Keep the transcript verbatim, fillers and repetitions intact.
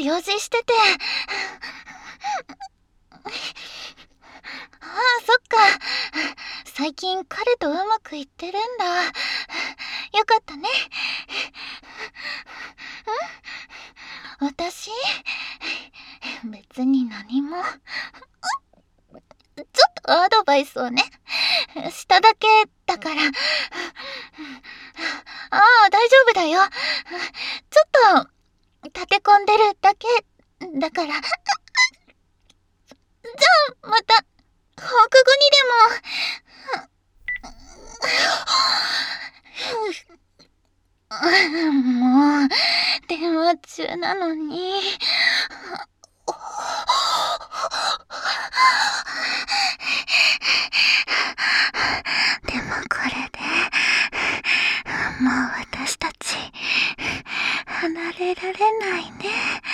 用事してて。ああ、そっか。最近彼とうまくいってるんだ。よかったね。ん？私？別に何も。ちょっとアドバイスをね。しただけだから。ああ、大丈夫だよ。ちょっと立て込んでるだけだから。じゃあまた放課後にでも。もう電話中なのに。でもこれでもう私たち離れられないね。